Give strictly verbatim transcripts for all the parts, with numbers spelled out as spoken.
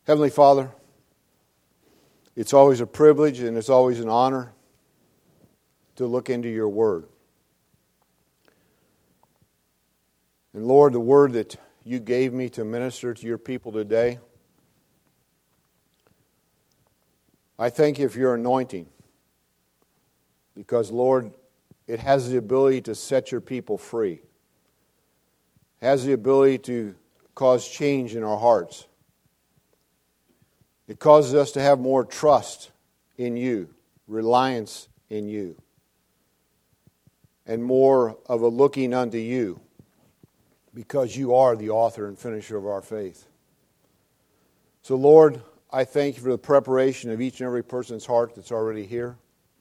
Heavenly Father, it's always a privilege and it's always an honor to look into your Word. And Lord, the Word that you gave me to minister to your people today, I thank you for your anointing. Because, Lord, it has the ability to set your people free. It has the ability to cause change in our hearts. It causes us to have more trust in you, reliance in you, and more of a looking unto you, because you are the author and finisher of our faith. So, Lord, I thank you for the preparation of each and every person's heart that's already here.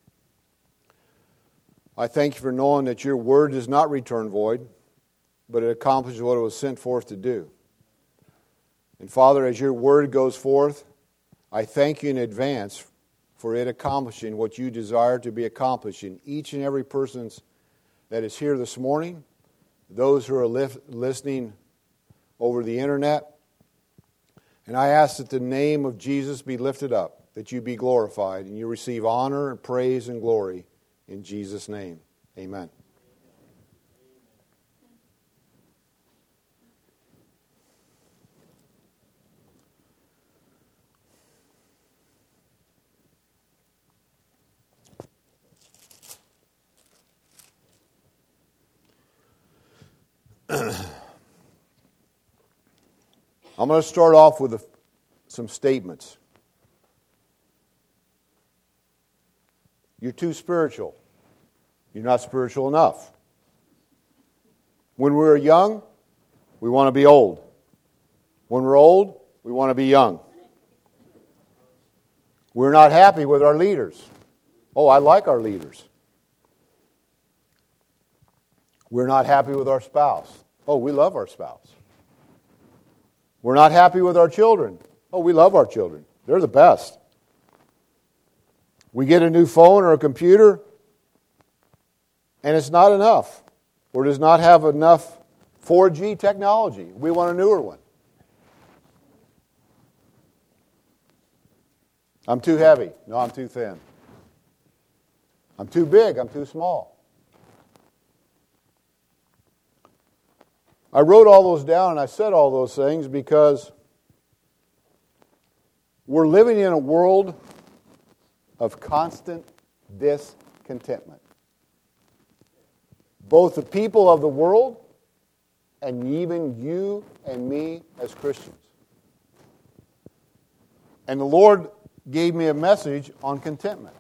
I thank you for knowing that your word does not return void, but it accomplishes what it was sent forth to do. And Father, as your word goes forth, I thank you in advance for it accomplishing what you desire to be accomplished in each and every person that is here this morning, those who are li- listening over the internet. And I ask that the name of Jesus be lifted up, that you be glorified, and you receive honor and praise and glory. In Jesus' name, amen. I'm going to start off with a, some statements. You're too spiritual. You're not spiritual enough. When we're young, we want to be old. When we're old, we want to be young. We're not happy with our leaders. Oh, I like our leaders. We're not happy with our spouse. Oh, we love our spouse. We're not happy with our children. Oh, we love our children. They're the best. We get a new phone or a computer, and it's not enough, or does not have enough four G technology. We want a newer one. I'm too heavy. No, I'm too thin. I'm too big. I'm too small. I wrote all those down and I said all those things because we're living in a world of constant discontentment. Both the people of the world and even you and me as Christians. And the Lord gave me a message on contentment.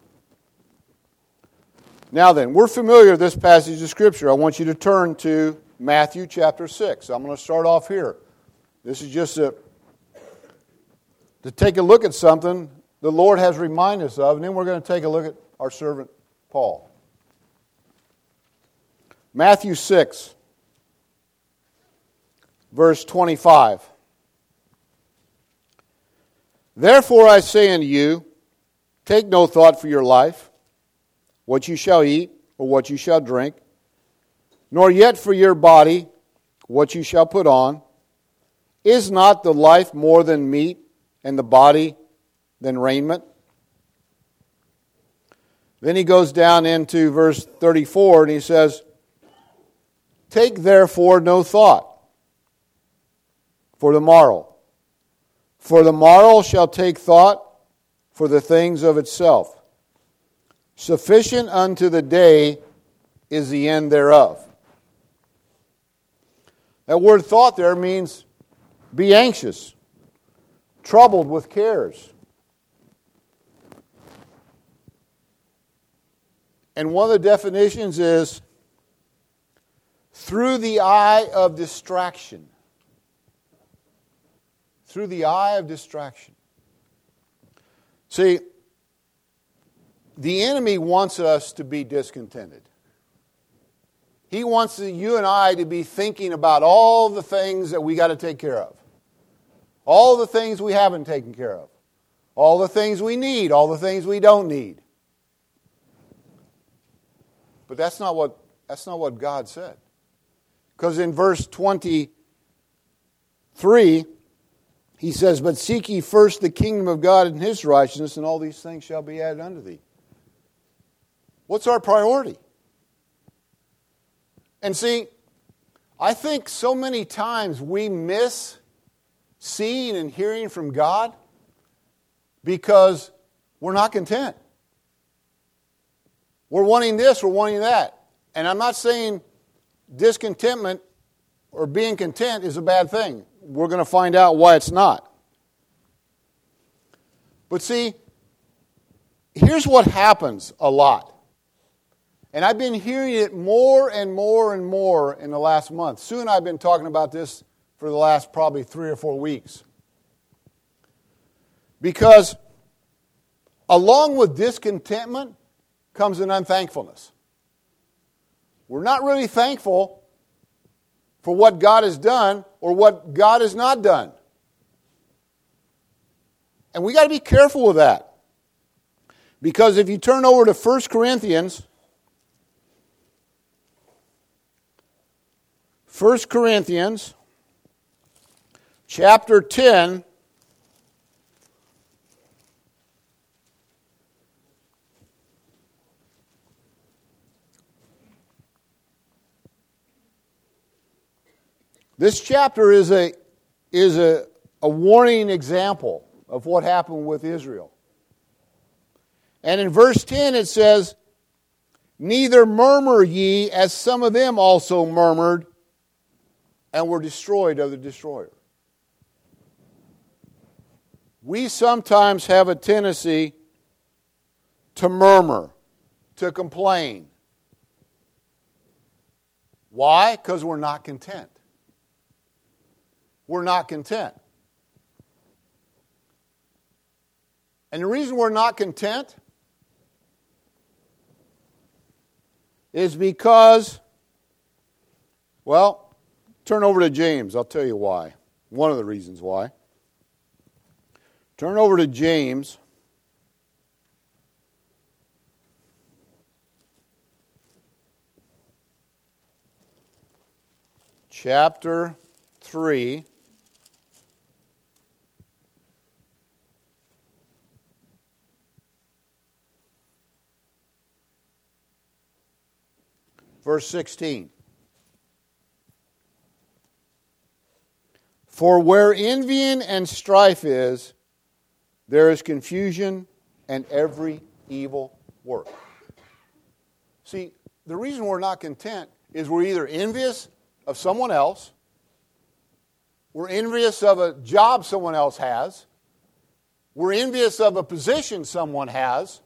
Now then, we're familiar with this passage of Scripture. I want you to turn to Matthew chapter six. I'm going to start off here. This is just a, to take a look at something the Lord has reminded us of, and then we're going to take a look at our servant Paul. Matthew six, verse twenty-five. Therefore I say unto you, take no thought for your life, what you shall eat or what you shall drink, nor yet for your body, what you shall put on. Is not the life more than meat, and the body than raiment? Then he goes down into verse thirty-four, and he says, take therefore no thought for the morrow, for the morrow shall take thought for the things of itself. Sufficient unto the day is the end thereof. That word thought there means be anxious, troubled with cares. And one of the definitions is through the eye of distraction. Through the eye of distraction. See, the enemy wants us to be discontented. He wants you and I to be thinking about all the things that we got to take care of. All the things we haven't taken care of. All the things we need. All the things we don't need. But that's not what, that's not what God said. Because in verse twenty-three, He says, but seek ye first the kingdom of God and His righteousness, and all these things shall be added unto thee. What's our priority? And see, I think so many times we miss seeing and hearing from God because we're not content. We're wanting this, we're wanting that. And I'm not saying discontentment or being content is a bad thing. We're going to find out why it's not. But see, here's what happens a lot. And I've been hearing it more and more and more in the last month. Sue and I have been talking about this for the last probably three or four weeks. Because along with discontentment comes an unthankfulness. We're not really thankful for what God has done or what God has not done. And we got to be careful with that. Because if you turn over to First Corinthians, First Corinthians chapter ten, this chapter is a is a, a warning example of what happened with Israel. And in verse ten it says, neither murmur ye, as some of them also murmured, and were destroyed of the destroyer. We sometimes have a tendency to murmur, to complain. Why? Because we're not content. We're not content. And the reason we're not content is because, well, turn over to James. I'll tell you why. One of the reasons why. Turn over to James. Chapter three. Verse sixteen. For where envying and strife is, there is confusion and every evil work. See, the reason we're not content is we're either envious of someone else, we're envious of a job someone else has, we're envious of a position someone has,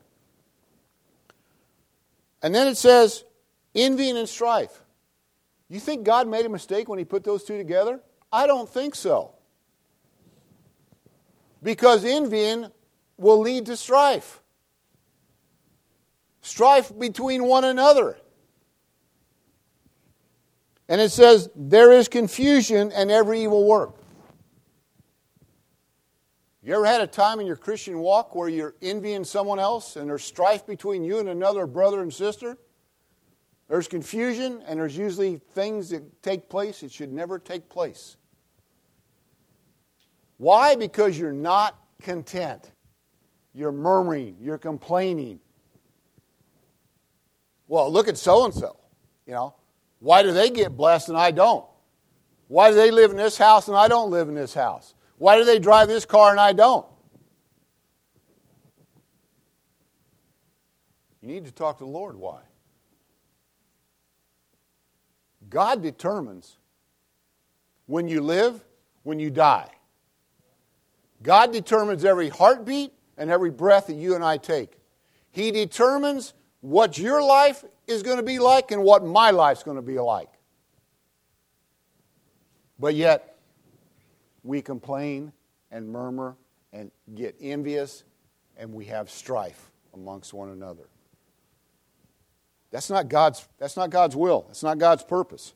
and then it says, envying and strife. You think God made a mistake when He put those two together? I don't think so. Because envying will lead to strife. Strife between one another. And it says, there is confusion and every evil work. You ever had a time in your Christian walk where you're envying someone else and there's strife between you and another brother and sister? There's confusion, and there's usually things that take place that should never take place. Why? Because you're not content. You're murmuring. You're complaining. Well, look at so-and-so. You know, why do they get blessed and I don't? Why do they live in this house and I don't live in this house? Why do they drive this car and I don't? You need to talk to the Lord. Why? God determines when you live, when you die. God determines every heartbeat and every breath that you and I take. He determines what your life is going to be like and what my life's going to be like. But yet, we complain and murmur and get envious, and we have strife amongst one another. That's not God's, that's not God's will. That's not God's purpose.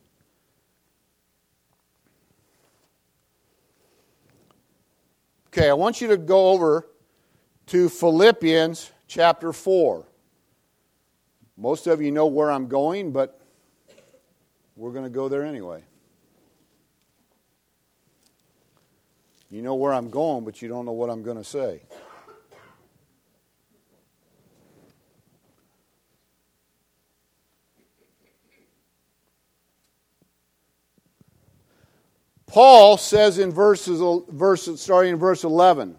Okay, I want you to go over to Philippians chapter four. Most of you know where I'm going, but we're going to go there anyway. You know where I'm going, but you don't know what I'm going to say. Paul says in verses, verses starting in verse eleven,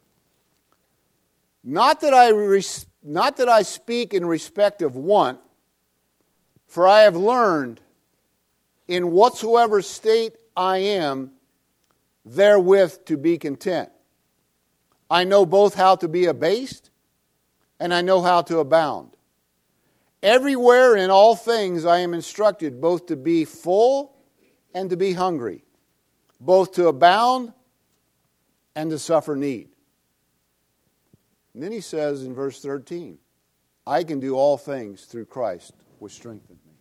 not that I res, not that I speak in respect of want, for I have learned in whatsoever state I am, therewith to be content. I know both how to be abased, and I know how to abound. Everywhere in all things I am instructed both to be full and to be hungry, both to abound and to suffer need. And then he says in verse thirteen, I can do all things through Christ which strengthens me.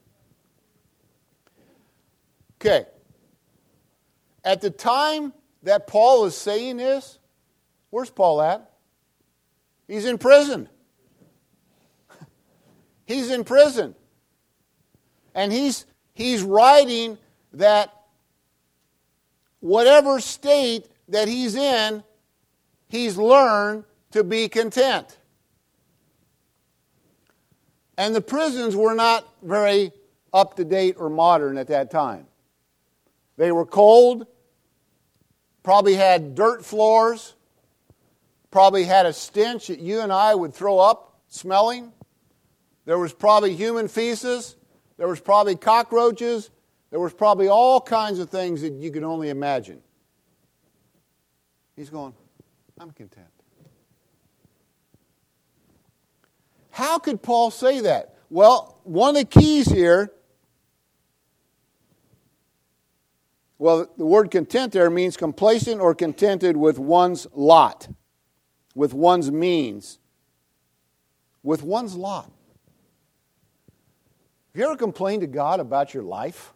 Okay. At the time that Paul is saying this, where's Paul at? He's in prison. He's in prison. And he's he's writing that whatever state that he's in, he's learned to be content. And the prisons were not very up to date or modern at that time. They were cold, probably had dirt floors, probably had a stench that you and I would throw up smelling. There was probably human feces. There was probably cockroaches. There was probably all kinds of things that you could only imagine. He's going, I'm content. How could Paul say that? Well, one of the keys here, well, the word content there means complacent or contented with one's lot, with one's means, with one's lot. Have you ever complained to God about your life?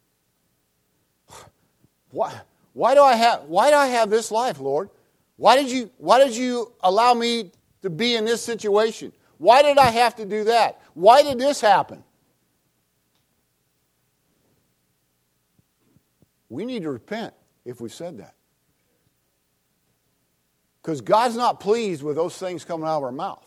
Why, why do I have why do I have this life, Lord? Why did you why did you allow me to be in this situation? Why did I have to do that? Why did this happen? We need to repent if we said that. Because God's not pleased with those things coming out of our mouth.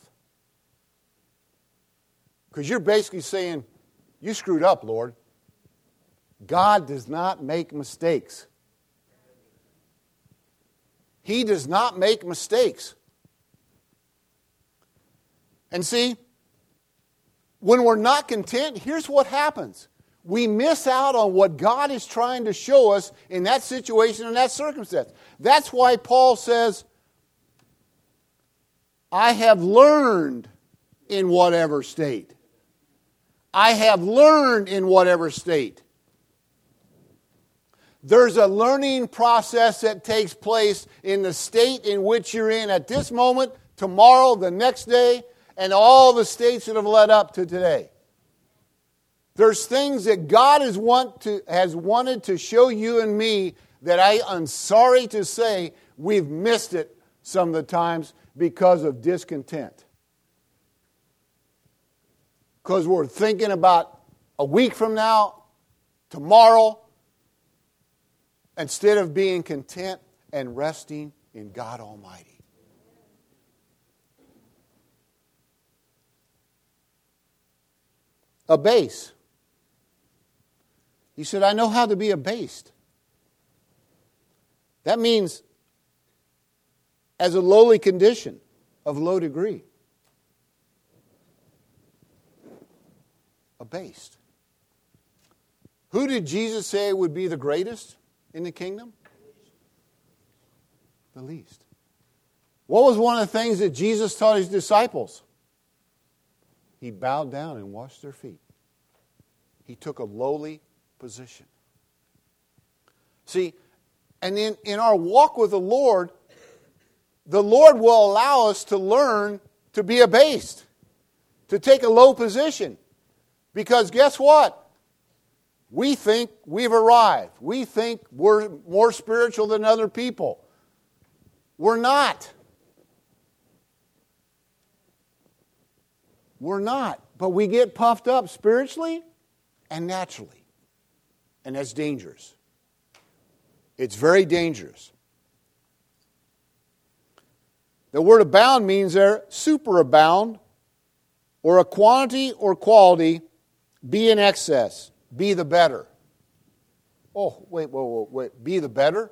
Because you're basically saying, you screwed up, Lord. God does not make mistakes. He does not make mistakes. And see, when we're not content, here's what happens. We miss out on what God is trying to show us in that situation and that circumstance. That's why Paul says, I have learned in whatever state. I have learned in whatever state. There's a learning process that takes place in the state in which you're in at this moment, tomorrow, the next day, and all the states that have led up to today. There's things that God has, want to, has wanted to show you and me that I am sorry to say we've missed it some of the times because of discontent. Because we're thinking about a week from now, tomorrow, instead of being content and resting in God Almighty. Abase. He said, I know how to be abased. That means as a lowly condition of low degree. Abased. Who did Jesus say would be the greatest in the kingdom? The least. What was one of the things that Jesus taught his disciples? He bowed down and washed their feet. He took a lowly position. See, and in, in our walk with the Lord, the Lord will allow us to learn to be abased, to take a low position. Because guess what? We think we've arrived. We think we're more spiritual than other people. We're not. We're not. But we get puffed up spiritually and naturally. And that's dangerous. It's very dangerous. The word abound means there superabound, or a quantity or quality, be in excess, be the better. Oh, wait, wait, wait, wait, be the better?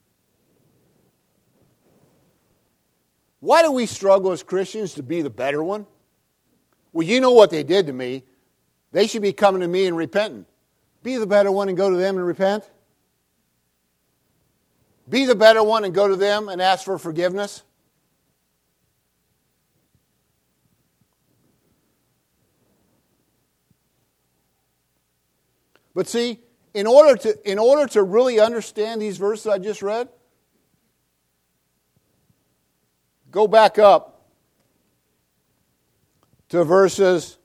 Why do we struggle as Christians to be the better one? Well, you know what they did to me. They should be coming to me and repenting. Be the better one and go to them and repent. Be the better one and go to them and ask for forgiveness. But see, in order to, in order to really understand these verses I just read, go back up to verses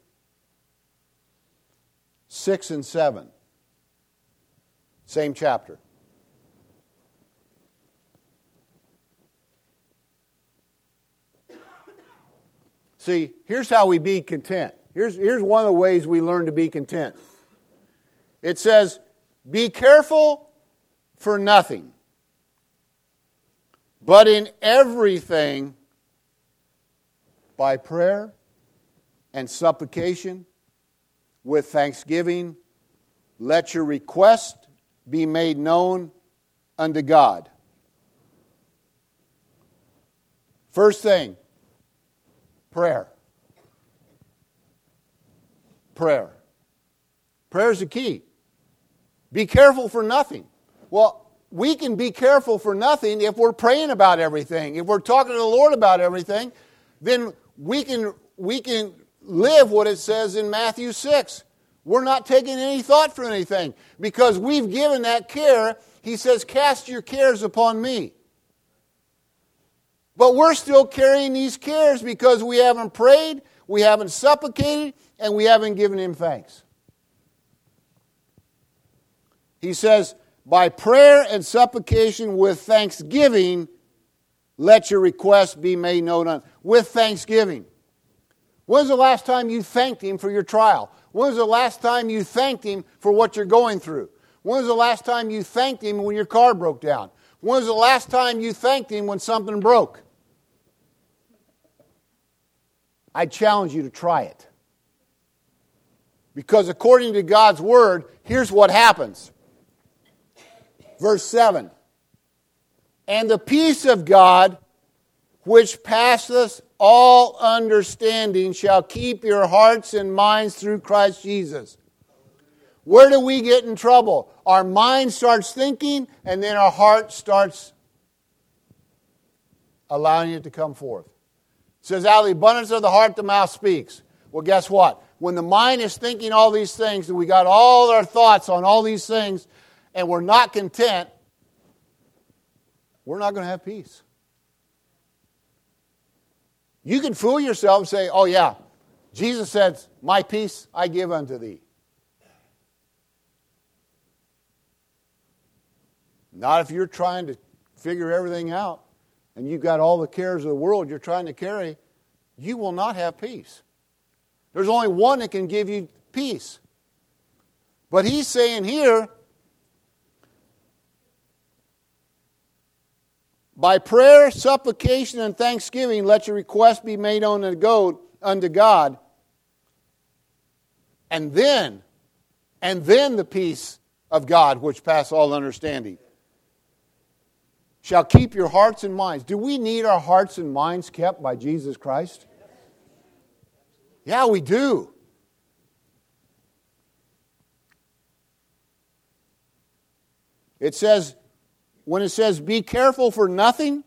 six and seven. Same chapter. See, here's how we be content. Here's, here's one of the ways we learn to be content. It says, be careful for nothing, but in everything, by prayer and supplication, with thanksgiving, let your request be made known unto God. First thing, prayer. Prayer. Prayer is the key. Be careful for nothing. Well, we can be careful for nothing if we're praying about everything. If we're talking to the Lord about everything, then we can we can live what it says in Matthew six. We're not taking any thought for anything because we've given that care. He says, cast your cares upon me. But we're still carrying these cares because we haven't prayed, we haven't supplicated, and we haven't given Him thanks. He says, by prayer and supplication with thanksgiving, let your requests be made known unto. With thanksgiving. When's the last time you thanked Him for your trial? When's the last time you thanked Him for what you're going through? When's the last time you thanked Him when your car broke down? When's the last time you thanked Him when something broke? I challenge you to try it. Because according to God's Word, here's what happens. Verse seven. And the peace of God, which passeth all understanding, shall keep your hearts and minds through Christ Jesus. Where do we get in trouble? Our mind starts thinking, and then our heart starts allowing it to come forth. It says, out of the abundance of the heart, the mouth speaks. Well, guess what? When the mind is thinking all these things, and we got all our thoughts on all these things, and we're not content, we're not going to have peace. You can fool yourself and say, oh yeah, Jesus said, my peace I give unto thee. Not if you're trying to figure everything out and you've got all the cares of the world you're trying to carry, you will not have peace. There's only one that can give you peace. But he's saying here, by prayer, supplication, and thanksgiving, let your request be made known unto God. And then, and then the peace of God, which passes all understanding, shall keep your hearts and minds. Do we need our hearts and minds kept by Jesus Christ? Yeah, we do. It says, when it says, be careful for nothing,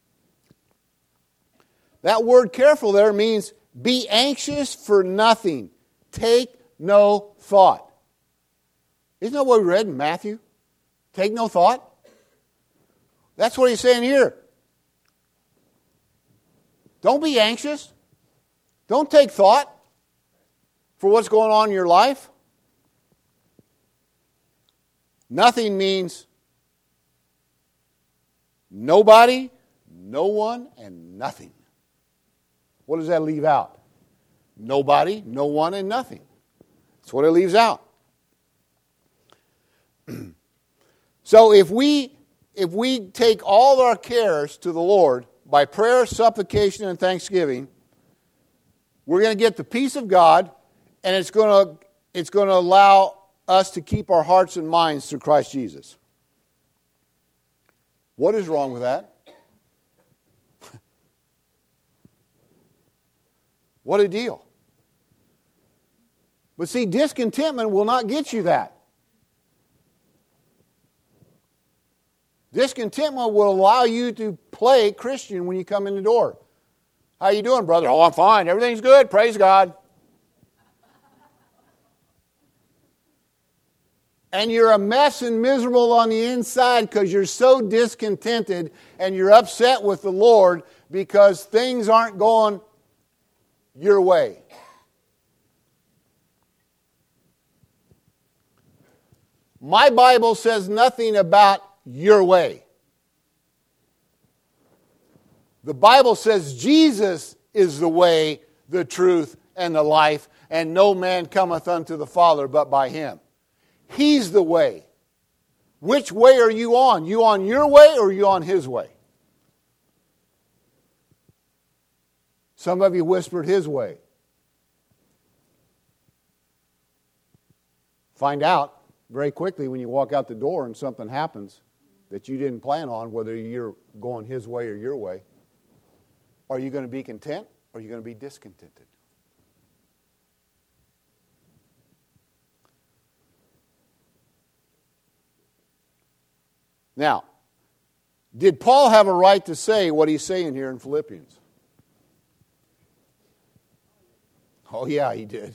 that word careful there means be anxious for nothing. Take no thought. Isn't that what we read in Matthew? Take no thought? That's what he's saying here. Don't be anxious. Don't take thought for what's going on in your life. Nothing means nobody, no one, and nothing. What does that leave out? Nobody, no one, and nothing. That's what it leaves out. So if we if we take all our cares to the Lord, by prayer, supplication, and thanksgiving, we're going to get the peace of God, and it's going to, it's going to allow us to keep our hearts and minds through Christ Jesus. What is wrong with that? What a deal. But see, discontentment will not get you that. Discontentment will allow you to play Christian when you come in the door. How you doing, brother? Oh, I'm fine. Everything's good. Praise God. And you're a mess and miserable on the inside because you're so discontented and you're upset with the Lord because things aren't going your way. My Bible says nothing about your way. The Bible says Jesus is the way, the truth, and the life, and no man cometh unto the Father but by Him. He's the way. Which way are you on? You on your way or are you on His way? Some of you whispered His way. Find out very quickly when you walk out the door and something happens that you didn't plan on, whether you're going His way or your way. Are you going to be content or are you going to be discontented? Now, did Paul have a right to say what he's saying here in Philippians? Oh, yeah, he did.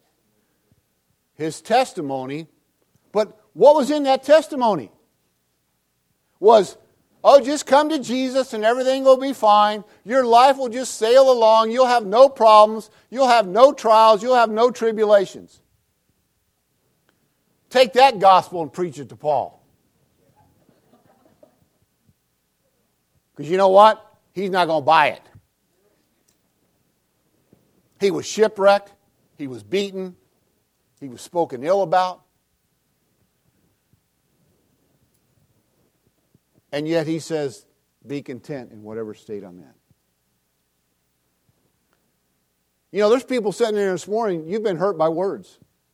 His testimony, but what was in that testimony? Was, oh, just come to Jesus and everything will be fine. Your life will just sail along. You'll have no problems. You'll have no trials. You'll have no tribulations. Take that gospel and preach it to Paul. Because you know what? He's not going to buy it. He was shipwrecked. He was beaten. He was spoken ill about. And yet he says, be content in whatever state I'm in. You know, there's people sitting there this morning, you've been hurt by words.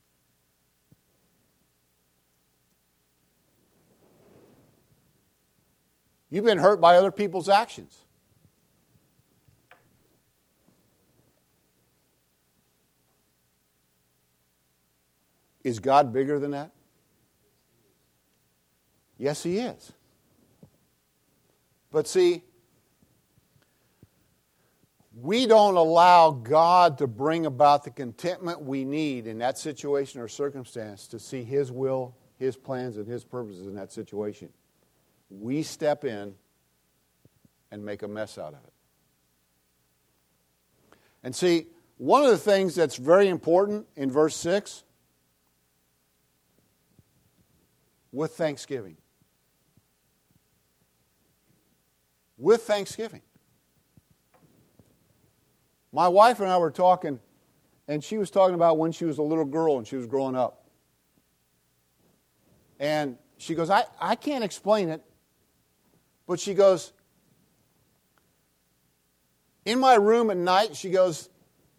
You've been hurt by other people's actions. Is God bigger than that? Yes, He is. But see, we don't allow God to bring about the contentment we need in that situation or circumstance to see His will, His plans, and His purposes in that situation. We step in and make a mess out of it. And see, one of the things that's very important in verse six, with thanksgiving. With thanksgiving. My wife and I were talking, and she was talking about when she was a little girl and she was growing up. And she goes, I, I can't explain it, but she goes, in my room at night, she goes,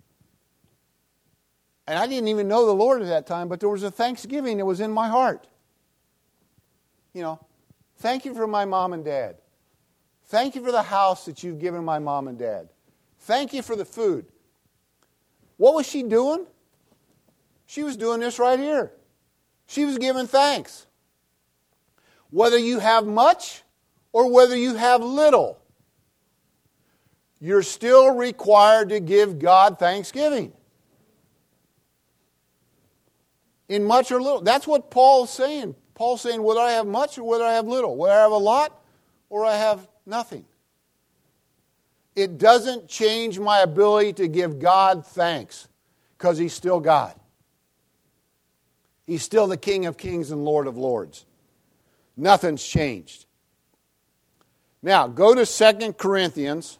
and I didn't even know the Lord at that time, but there was a thanksgiving that was in my heart. You know, thank you for my mom and dad. Thank you for the house that you've given my mom and dad. Thank you for the food. What was she doing? She was doing this right here. She was giving thanks. Whether you have much or whether you have little, you're still required to give God thanksgiving. In much or little. That's what Paul's saying. Paul's saying whether I have much or whether I have little. Whether I have a lot or I have nothing. It doesn't change my ability to give God thanks because He's still God. He's still the King of Kings and Lord of Lords. Nothing's changed. Now, go to Second Corinthians.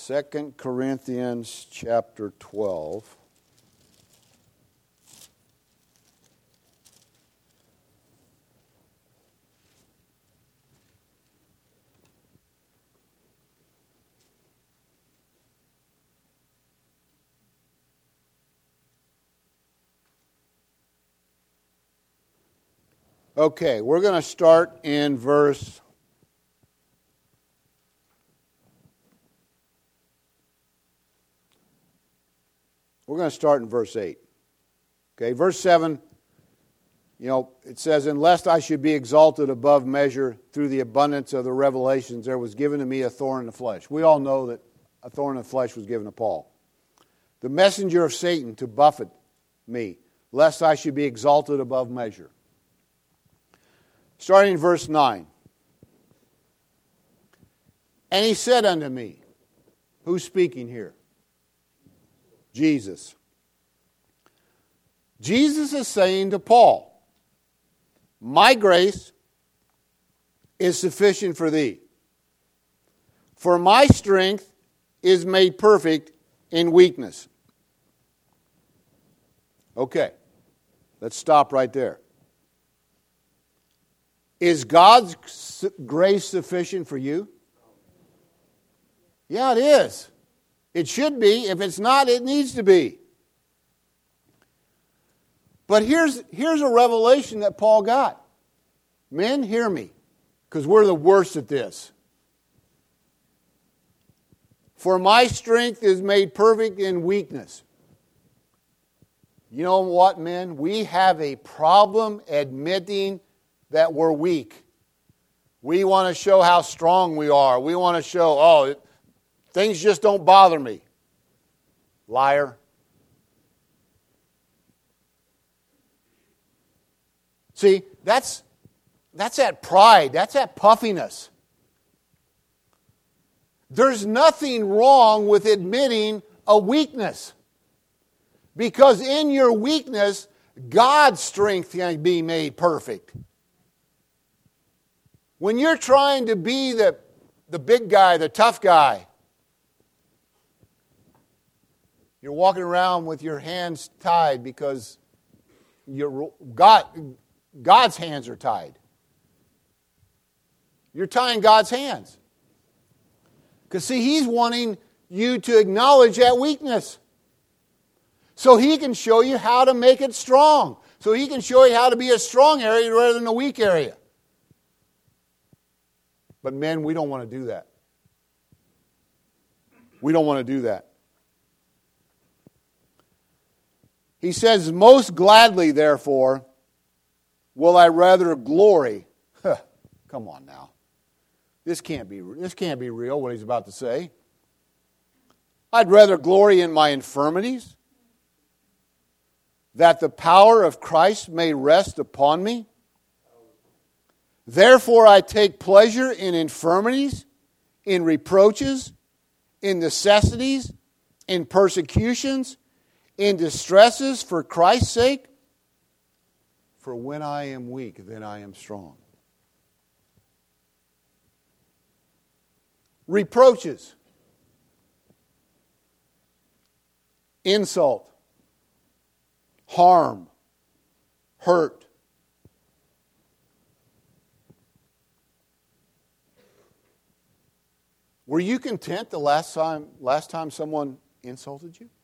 Second Corinthians chapter twelve. Okay, we're going to start in verse We're going to start in verse eight. Okay, verse seven, you know, it says, "And lest I should be exalted above measure through the abundance of the revelations, there was given to me a thorn in the flesh." We all know that a thorn in the flesh was given to Paul. "The messenger of Satan to buffet me, lest I should be exalted above measure." Starting in verse nine. "And he said unto me," who's speaking here? Jesus. Jesus is saying to Paul, "My grace is sufficient for thee, for my strength is made perfect in weakness." Okay, let's stop right there. Is God's grace sufficient for you? Yeah, it is. It should be. If it's not, it needs to be. But here's, here's a revelation that Paul got. Men, hear me, because we're the worst at this. "For my strength is made perfect in weakness." You know what, men? We have a problem admitting that we're weak. We want to show how strong we are. We want to show, oh, things just don't bother me. Liar. See, that's, that's that pride. That's that puffiness. There's nothing wrong with admitting a weakness. Because in your weakness, God's strength can be made perfect. When you're trying to be the, the big guy, the tough guy, you're walking around with your hands tied because you're, God, God's hands are tied. You're tying God's hands. Because, see, He's wanting you to acknowledge that weakness. So He can show you how to make it strong. So He can show you how to be a strong area rather than a weak area. But men, we don't want to do that. We don't want to do that. He says, "Most gladly, therefore, will I rather glory." Huh, come on now. This can't be, this can't be real, what he's about to say. "I'd rather glory in my infirmities, that the power of Christ may rest upon me. Therefore I take pleasure in infirmities, in reproaches, in necessities, in persecutions, in distresses for Christ's sake. For when I am weak, then I am strong." Reproaches, insult, harm, hurt. Were you content the last time, last time someone insulted you?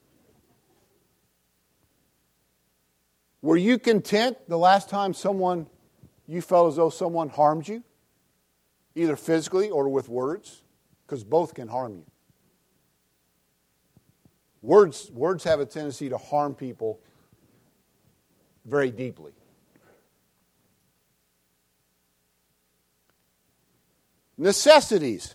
Were you content the last time someone, you felt as though someone harmed you? Either physically or with words? Because both can harm you. Words, words have a tendency to harm people very deeply. Necessities.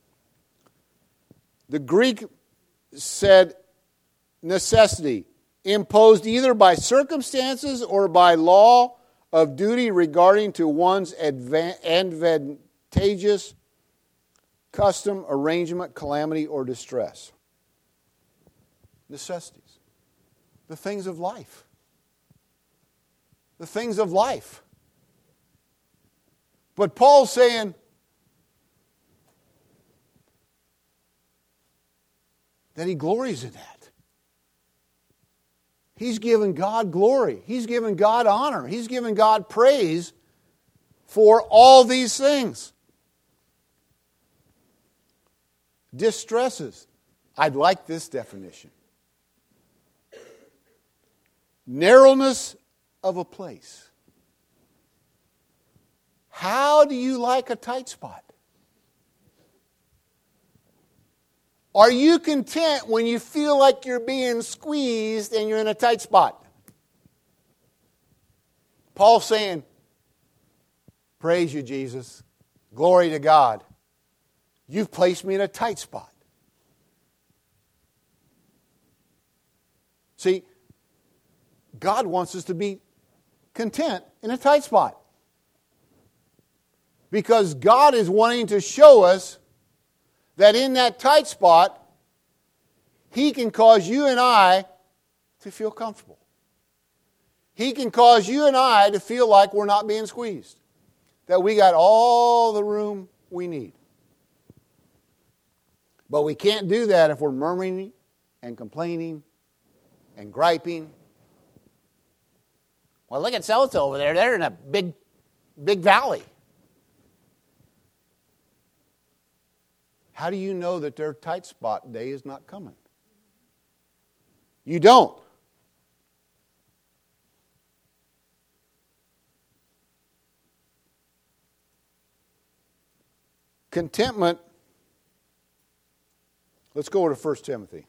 The Greek said necessity, imposed either by circumstances or by law of duty regarding to one's advantageous custom, arrangement, calamity, or distress. Necessities. The things of life. The things of life. But Paul's saying, that he glories in that. He's given God glory. He's given God honor. He's given God praise for all these things. Distresses. I'd like this definition. Narrowness of a place. How do you like a tight spot? Are you content when you feel like you're being squeezed and you're in a tight spot? Paul's saying, praise you, Jesus. Glory to God. You've placed me in a tight spot. See, God wants us to be content in a tight spot. Because God is wanting to show us that in that tight spot, He can cause you and I to feel comfortable. He can cause you and I to feel like we're not being squeezed. That we got all the room we need. But we can't do that if we're murmuring and complaining and griping. Well, look at so-and-so over there. They're in a big, big valley. How do you know that their tight spot day is not coming? You don't. Contentment. Let's go over to First Timothy.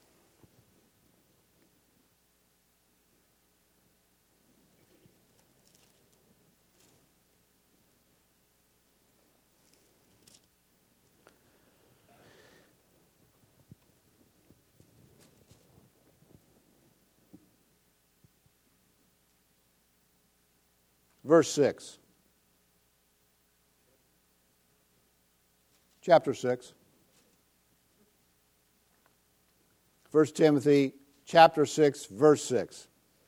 Verse six. Chapter six. First Timothy chapter six, verse six.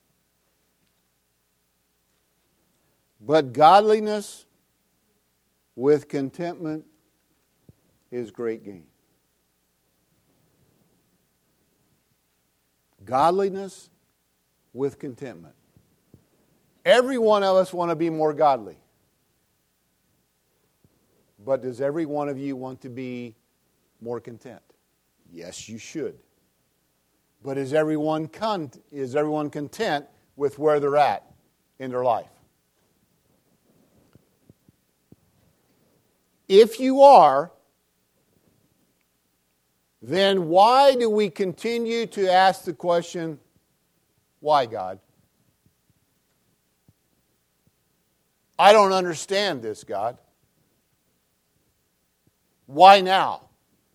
But godliness with contentment is great gain. Godliness with contentment. Every one of us want to be more godly. But does every one of you want to be more content? Yes, you should. But is everyone con- is everyone content with where they're at in their life? If you are, then why do we continue to ask the question, why, God? I don't understand this, God. Why now?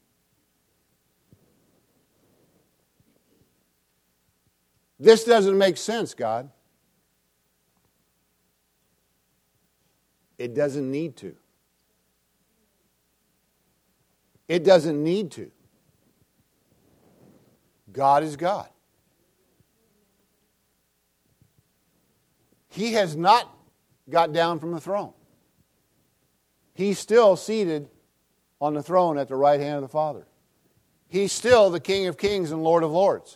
This doesn't make sense, God. It doesn't need to. It doesn't need to. God is God. He has not got down from the throne. He's still seated on the throne at the right hand of the Father. He's still the King of Kings and Lord of Lords.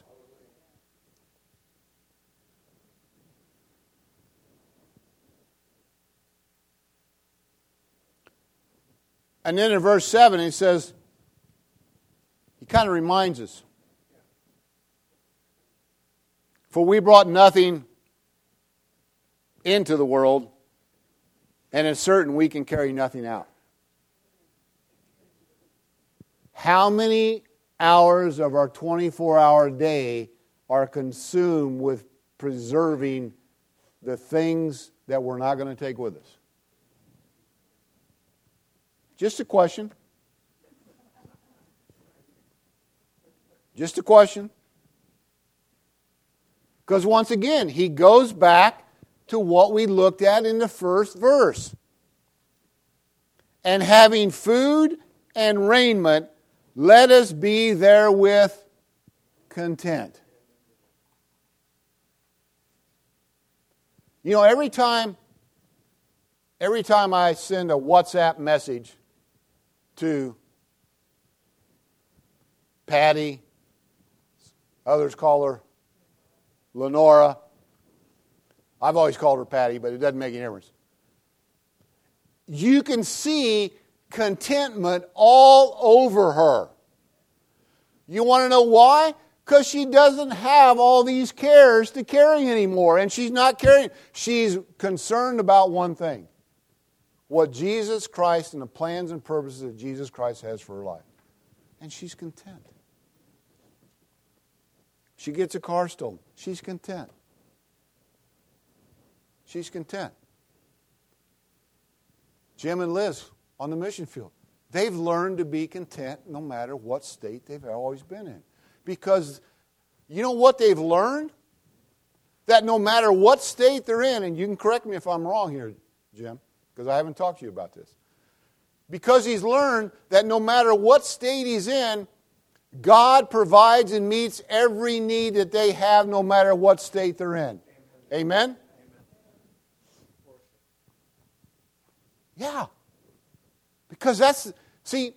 And then in verse seven, he says, he kind of reminds us, for we brought nothing into the world, and it's certain we can carry nothing out. How many hours of our twenty-four hour day are consumed with preserving the things that we're not going to take with us? Just a question. Just a question. Because once again, he goes back to what we looked at in the first verse. And having food and raiment, let us be therewith content. You know, every time, every time I send a WhatsApp message to Patty Others call her Lenora. I've always called her Patty, but it doesn't make any difference. You can see contentment all over her. You want to know why? Because she doesn't have all these cares to carry anymore. And she's not carrying. She's concerned about one thing. What Jesus Christ and the plans and purposes that Jesus Christ has for her life. And she's content. She gets a car stolen. She's content. She's content. Jim and Liz on the mission field. They've learned to be content no matter what state they've always been in. Because you know what they've learned? That no matter what state they're in, and you can correct me if I'm wrong here, Jim, because I haven't talked to you about this. Because he's learned that no matter what state he's in, God provides and meets every need that they have no matter what state they're in. Amen? Yeah. Because that's, see,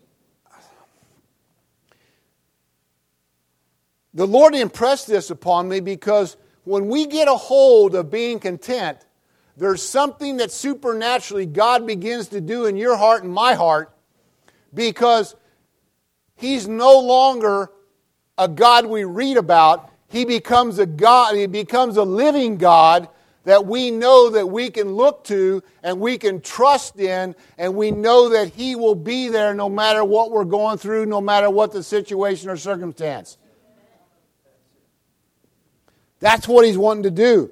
the Lord impressed this upon me because when we get a hold of being content, there's something that supernaturally God begins to do in your heart and my heart because He's no longer a God we read about. He becomes a God, He becomes a living God that we know that we can look to and we can trust in, and we know that He will be there no matter what we're going through, no matter what the situation or circumstance. That's what He's wanting to do.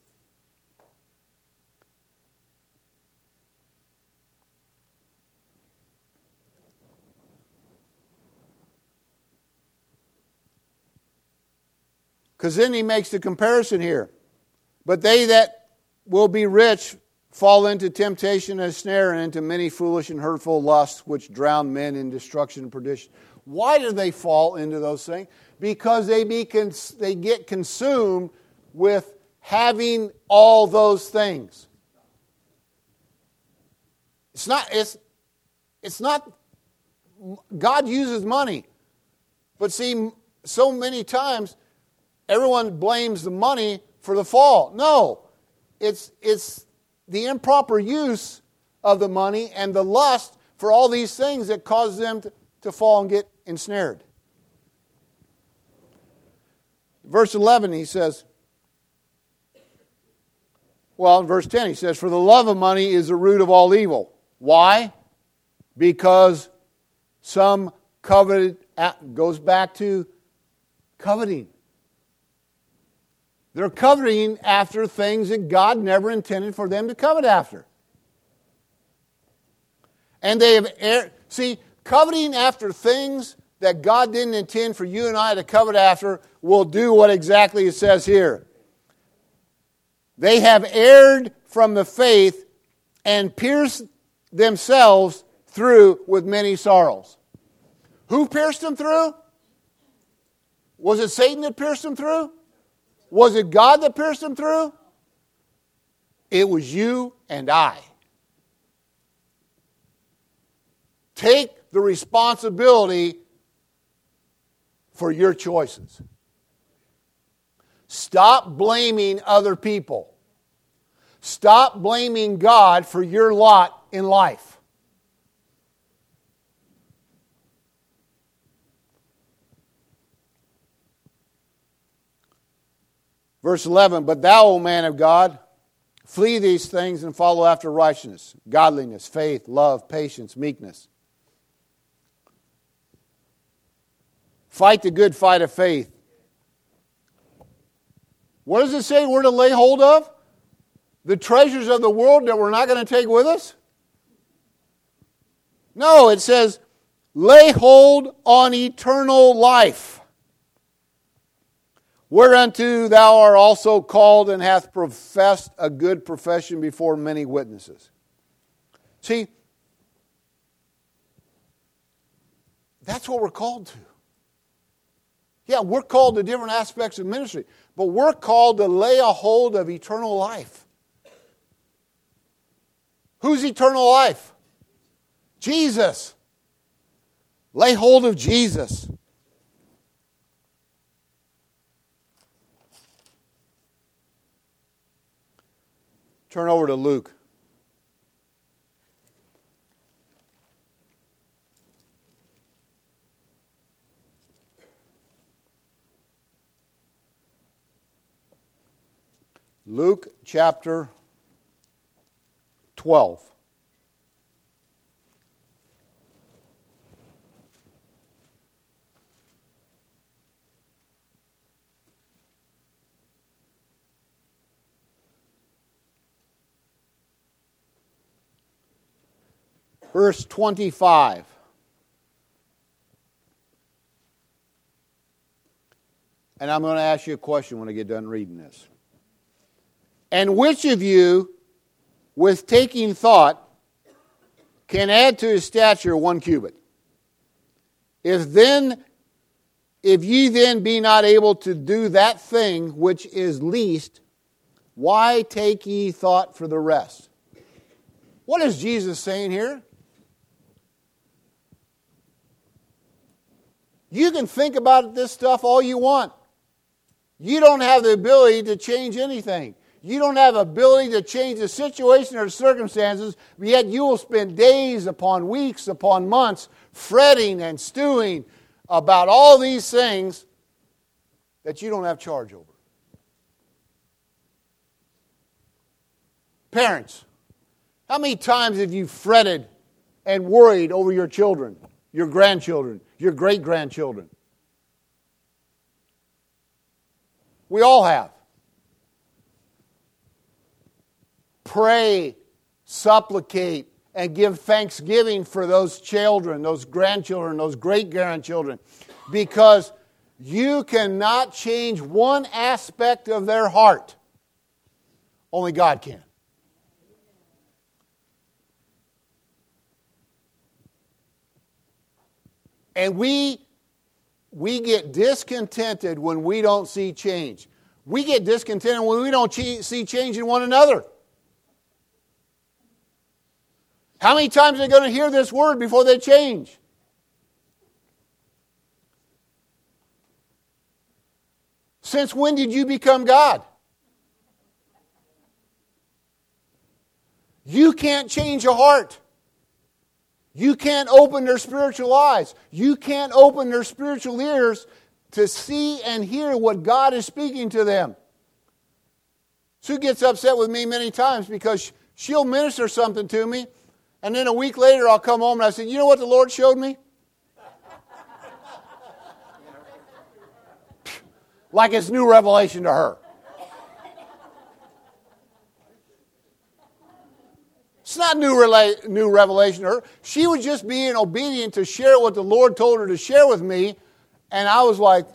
Because then He makes the comparison here. But they that will be rich fall into temptation and a snare and into many foolish and hurtful lusts which drown men in destruction and perdition. Why do they fall into those things? Because they be cons- they get consumed with having all those things. It's not, it's, it's not, God uses money. But see, so many times, everyone blames the money for the fall. No, it's it's the improper use of the money and the lust for all these things that cause them to, to fall and get ensnared. Verse eleven, he says, well, in verse ten, he says, for the love of money is the root of all evil. Why? Because some coveted, goes back to coveting. They're coveting after things that God never intended for them to covet after. And they have, er- see, coveting after things that God didn't intend for you and I to covet after will do what exactly it says here. They have erred from the faith and pierced themselves through with many sorrows. Who pierced them through? Was it Satan that pierced them through? Was it God that pierced them through? It was you and I. Take the responsibility for your choices. Stop blaming other people. Stop blaming God for your lot in life. Verse eleven, but thou, O man of God, flee these things and follow after righteousness, godliness, faith, love, patience, meekness. Fight the good fight of faith. What does it say we're to lay hold of? The treasures of the world that we're not going to take with us? No, it says, lay hold on eternal life, whereunto thou art also called and hath professed a good profession before many witnesses. See, that's what we're called to. Yeah, we're called to different aspects of ministry, but we're called to lay a hold of eternal life. Who's eternal life? Jesus. Lay hold of Jesus. Turn over to Luke. Luke chapter twelve. Verse twenty-five. And I'm going to ask you a question when I get done reading this. And which of you, with taking thought, can add to his stature one cubit? If then, if ye then be not able to do that thing which is least, why take ye thought for the rest? What is Jesus saying here? You can think about this stuff all you want. You don't have the ability to change anything. You don't have the ability to change the situation or circumstances, but yet you will spend days upon weeks upon months fretting and stewing about all these things that you don't have charge over. Parents, how many times have you fretted and worried over your children, your grandchildren, your great-grandchildren? We all have. Pray, supplicate, and give thanksgiving for those children, those grandchildren, those great-grandchildren, because you cannot change one aspect of their heart. Only God can. And we, we get discontented when we don't see change. We get discontented when we don't ch- see change in one another. How many times are they going to hear this word before they change? Since when did you become God? You can't change a heart. You can't open their spiritual eyes. You can't open their spiritual ears to see and hear what God is speaking to them. Sue gets upset with me many times because she'll minister something to me, and then a week later I'll come home and I say, you know what the Lord showed me? Like it's new revelation to her. It's not new, rela- new revelation to her. She was just being obedient to share what the Lord told her to share with me, and I was like,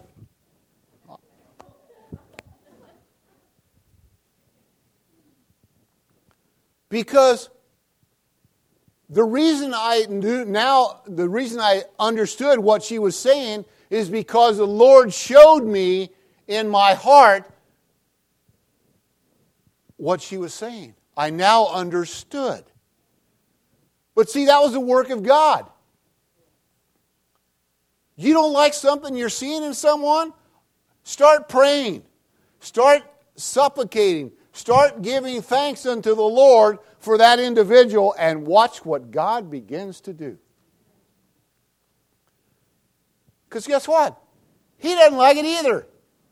because the reason I knew now, the reason I understood what she was saying is because the Lord showed me in my heart what she was saying. I now understood. But see, that was the work of God. You don't like something you're seeing in someone? Start praying. Start supplicating. Start giving thanks unto the Lord for that individual and watch what God begins to do. Because guess what? He doesn't like it either.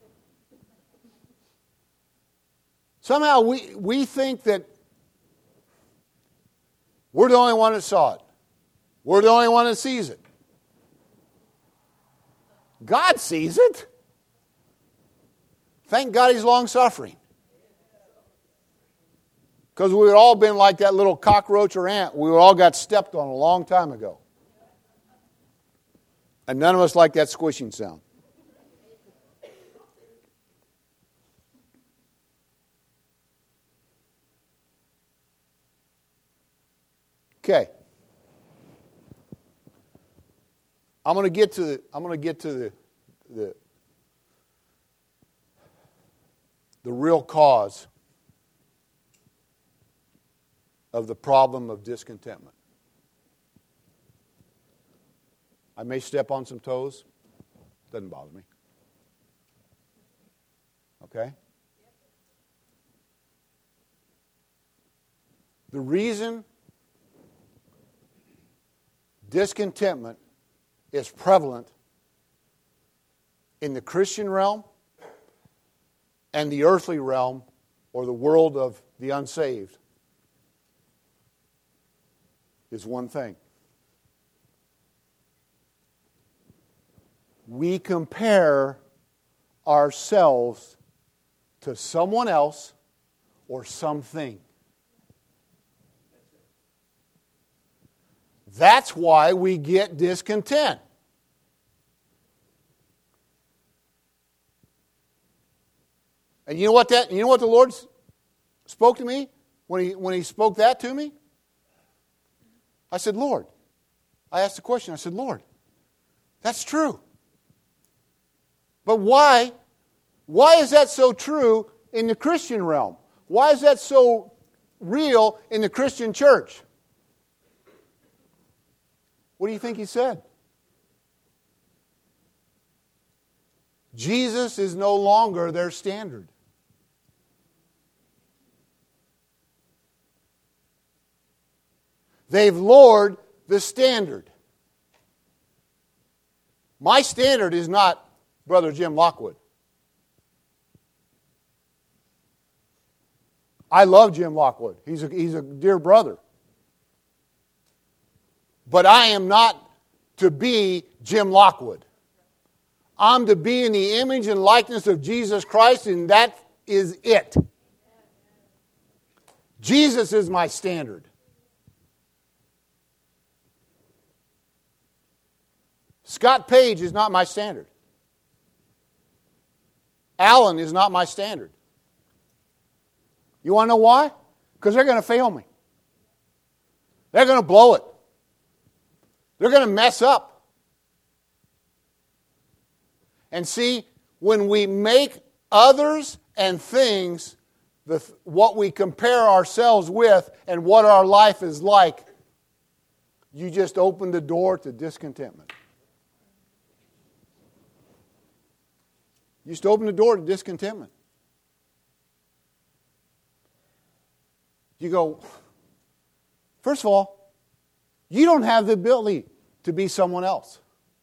Somehow we, we think that we're the only one that saw it. We're the only one that sees it. God sees it. Thank God He's long-suffering. Because we would all been like that little cockroach or ant. We all got stepped on a long time ago. And none of us like that squishing sound. Okay. I'm going to get to the I'm going to get to the the the real cause of the problem of discontentment. I may step on some toes. Doesn't bother me. Okay? The reason discontentment is prevalent in the Christian realm and the earthly realm, or the world of the unsaved, is one thing. We compare ourselves to someone else or something. That's why we get discontent. And you know what that you know what the Lord spoke to me when he when he spoke that to me? I said, Lord, I asked the question, I said, Lord, that's true. But why why is that so true in the Christian realm? Why is that so real in the Christian church? What do you think he said? Jesus is no longer their standard. They've lowered the standard. My standard is not Brother Jim Lockwood. I love Jim Lockwood. He's a, he's a dear brother. But I am not to be Jim Lockwood. I'm to be in the image and likeness of Jesus Christ, and that is it. Jesus is my standard. Scott Page is not my standard. Allen is not my standard. You want to know why? Because they're going to fail me. They're going to blow it. They're going to mess up. And see, when we make others and things the, what we compare ourselves with and what our life is like, you just open the door to discontentment. You just open the door to discontentment. You go, first of all, you don't have the ability to be someone else.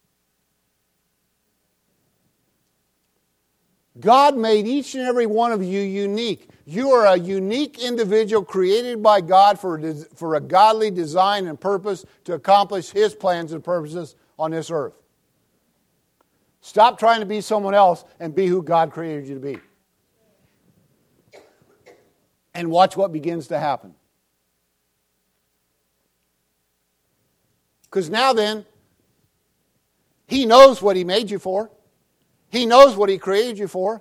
God made each and every one of you unique. You are a unique individual created by God for a, for a godly design and purpose to accomplish His plans and purposes on this earth. Stop trying to be someone else and be who God created you to be. And watch what begins to happen. Because now then, He knows what He made you for. He knows what He created you for.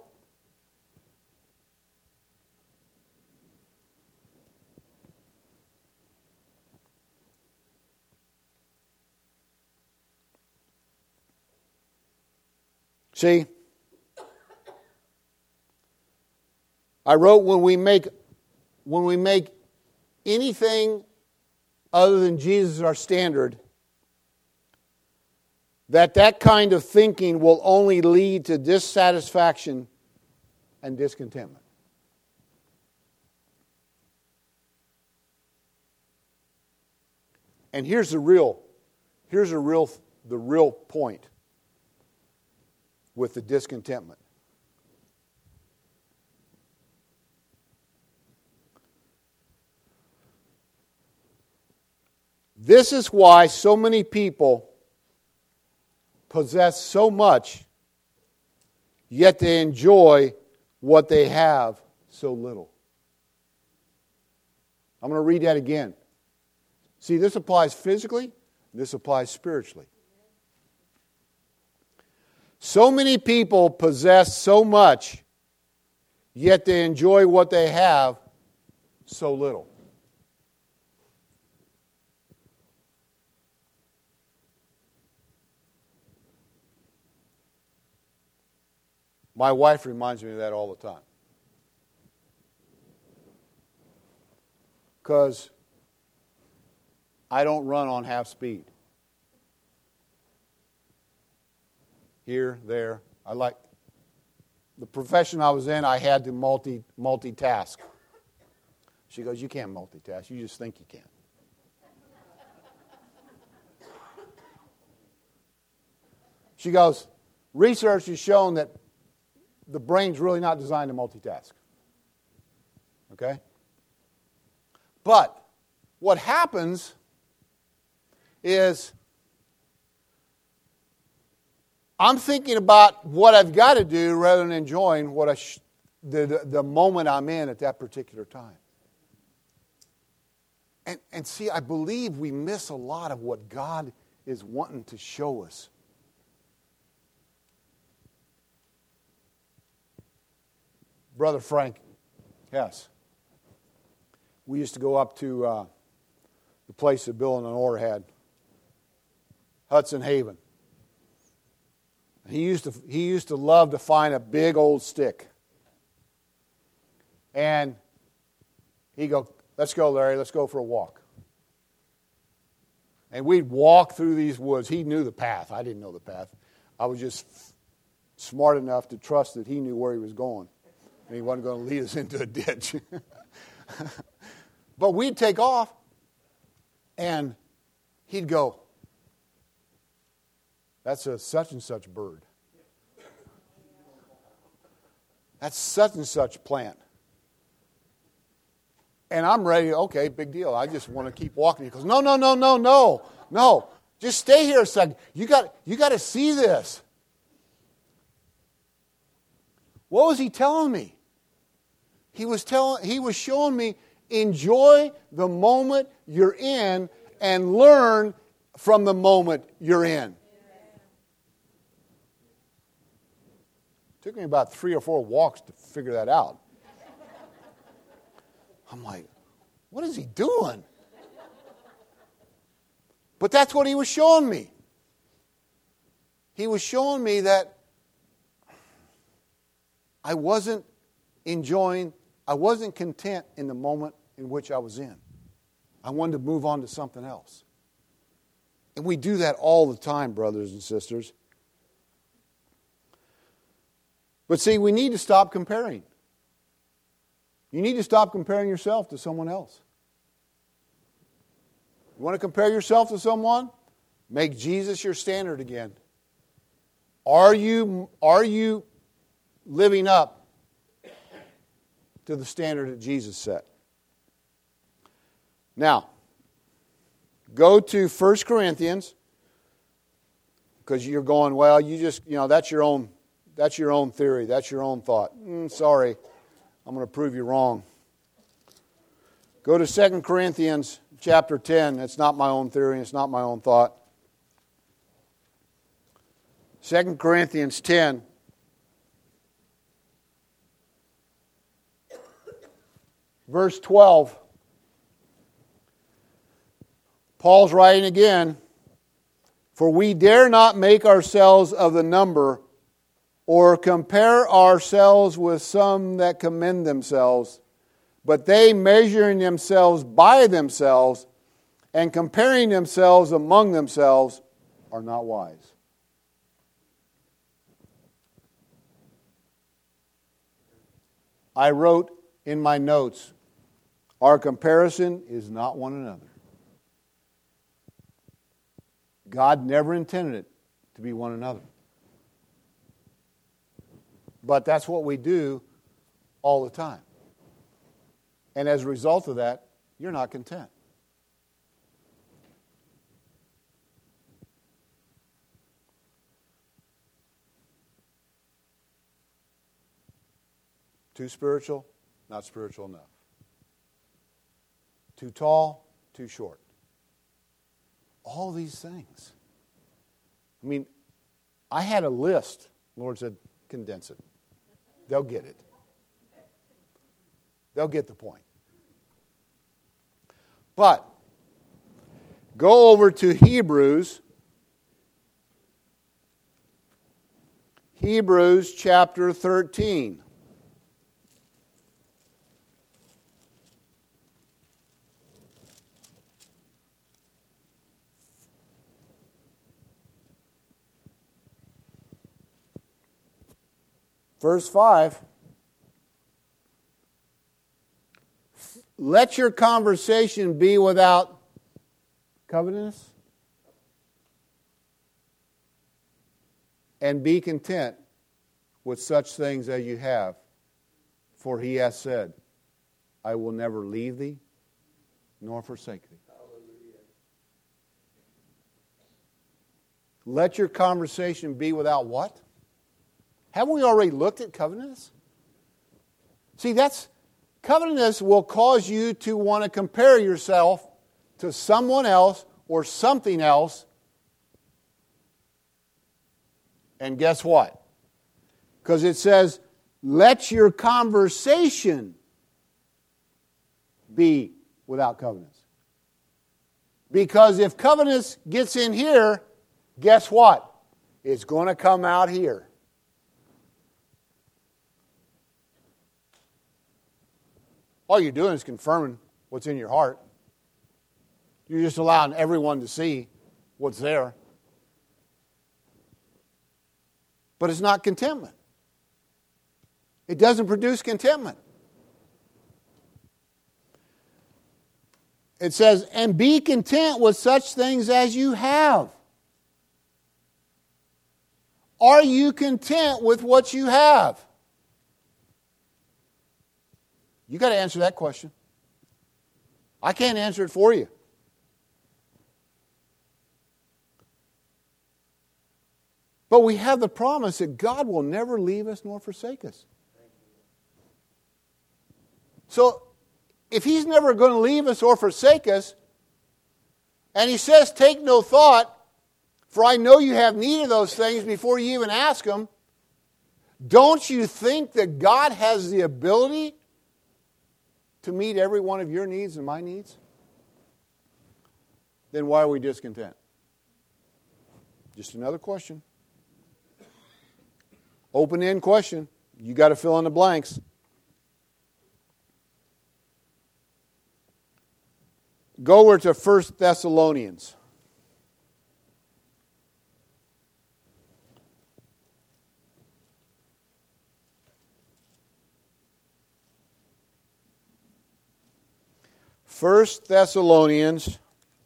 See, I wrote when we make when we make anything other than Jesus our standard, that that kind of thinking will only lead to dissatisfaction and discontentment. And here's the real, here's the real, the real point with the discontentment. This is why so many people possess so much, yet they enjoy what they have so little. I'm going to read that again. See, this applies physically, this applies spiritually. So many people possess so much, yet they enjoy what they have so little. My wife reminds me of that all the time. Because I don't run on half speed. Here, there. I like the profession I was in, I had to multi multitask. She goes, you can't multitask. You just think you can. She goes, research has shown that the brain's really not designed to multitask. Okay? But what happens is I'm thinking about what I've got to do rather than enjoying what I sh- the, the, the moment I'm in at that particular time. And, and see, I believe we miss a lot of what God is wanting to show us. Brother Frank Hess. We used to go up to uh, the place that Bill and Honora had, Hudson Haven. He used to he used to love to find a big old stick. And he'd go, let's go, Larry, let's go for a walk. And we'd walk through these woods. He knew the path. I didn't know the path. I was just smart enough to trust that he knew where he was going. And he wasn't going to lead us into a ditch. But we'd take off, and he'd go, that's a such and such bird. That's such and such plant. And I'm ready, okay, big deal. I just want to keep walking. He goes, no, no, no, no, no, no. Just stay here a second. You got, you got to see this. What was he telling me? He was telling, he was showing me, enjoy the moment you're in and learn from the moment you're in. Took me about three or four walks to figure that out. I'm like, what is he doing? But that's what he was showing me. He was showing me that I wasn't enjoying, I wasn't content in the moment in which I was in. I wanted to move on to something else. And we do that all the time, brothers and sisters. But see, we need to stop comparing. You need to stop comparing yourself to someone else. You want to compare yourself to someone? Make Jesus your standard again. Are you, are you living up to the standard that Jesus set? Now, go to First Corinthians, because you're going, well, you just, you know, that's your own, that's your own theory, that's your own thought. Mm, sorry, I'm going to prove you wrong. Go to Second Corinthians chapter ten. It's not my own theory, it's not my own thought. Second Corinthians ten. Verse twelve. Paul's writing again, for we dare not make ourselves of the number or compare ourselves with some that commend themselves, but they measuring themselves by themselves and comparing themselves among themselves are not wise. I wrote in my notes, our comparison is not one another. God never intended it to be one another. But that's what we do all the time. And as a result of that, you're not content. Too spiritual, not spiritual enough. Too tall, too short. All these things. I mean, I had a list. The Lord said, condense it. They'll get it. They'll get the point. But, go over to Hebrews. Hebrews chapter thirteen. Verse five, let your conversation be without covetousness, and be content with such things as you have. For he has said, I will never leave thee nor forsake thee. Hallelujah. Let your conversation be without what? Haven't we already looked at covetousness? See, that's covetousness will cause you to want to compare yourself to someone else or something else. And guess what? Because it says, let your conversation be without covetousness. Because if covetousness gets in here, guess what? It's going to come out here. All you're doing is confirming what's in your heart. You're just allowing everyone to see what's there. But it's not contentment. It doesn't produce contentment. It says, and be content with such things as you have. Are you content with what you have? You got to answer that question. I can't answer it for you. But we have the promise that God will never leave us nor forsake us. So, if He's never going to leave us or forsake us, and He says, take no thought, for I know you have need of those things before you even ask them, don't you think that God has the ability to meet every one of your needs and my needs? Then why are we discontent? Just another question. Open-end question. You got to fill in the blanks. Go over to First Thessalonians. First Thessalonians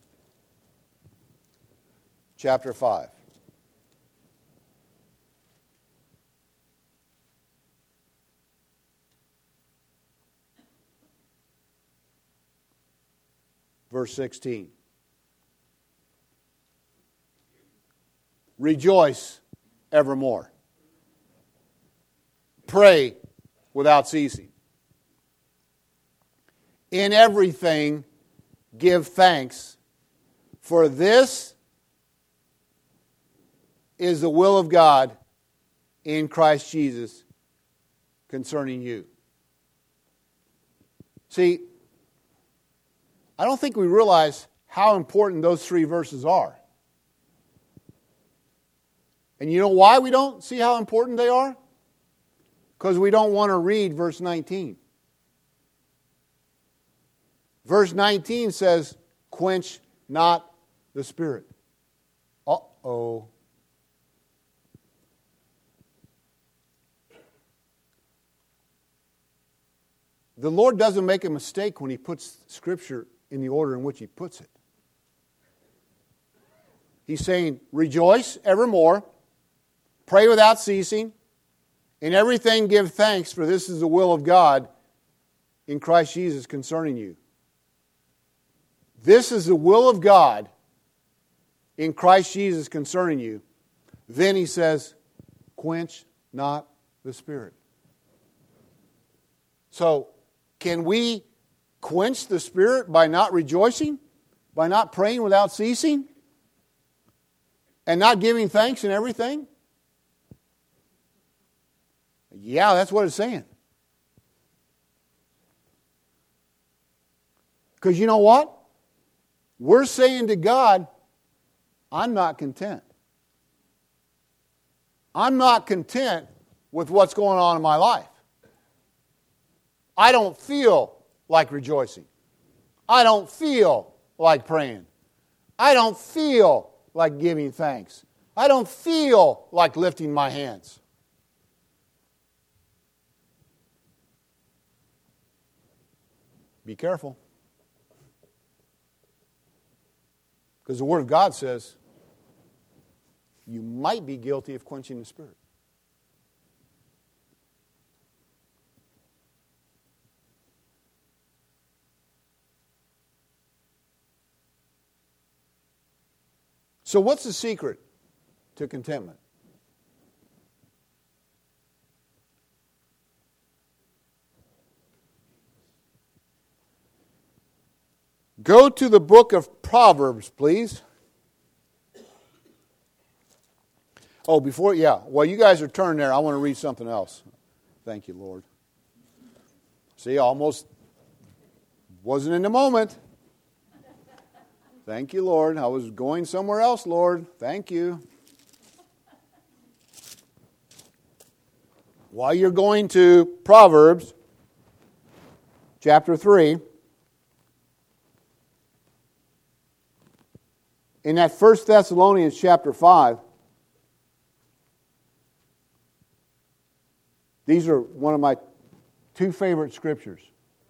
chapter five. Verse sixteen. Rejoice evermore. Pray without ceasing. In everything give thanks, for this is the will of God in Christ Jesus concerning you. See, I don't think we realize how important those three verses are. And you know why we don't see how important they are? Because we don't want to read verse nineteen. Verse nineteen says, quench not the Spirit. Uh-oh. The Lord doesn't make a mistake when He puts Scripture in the order in which He puts it. He's saying, rejoice evermore, pray without ceasing, in everything give thanks, for this is the will of God in Christ Jesus concerning you. This is the will of God in Christ Jesus concerning you. Then He says, quench not the Spirit. So, can we quench the Spirit by not rejoicing? By not praying without ceasing? And not giving thanks in everything? Yeah, that's what it's saying. Because you know what? We're saying to God, I'm not content. I'm not content with what's going on in my life. I don't feel like rejoicing. I don't feel like praying. I don't feel like giving thanks. I don't feel like lifting my hands. Be careful. Because the Word of God says you might be guilty of quenching the Spirit. So what's the secret to contentment? Go to the book of Proverbs, please. Oh, before, yeah, while you guys are turning there, I want to read something else. Thank you, Lord. See, almost wasn't in the moment. Thank you, Lord. I was going somewhere else, Lord. Thank you. While you're going to Proverbs, chapter three, in that First Thessalonians chapter five, these are one of my two favorite scriptures.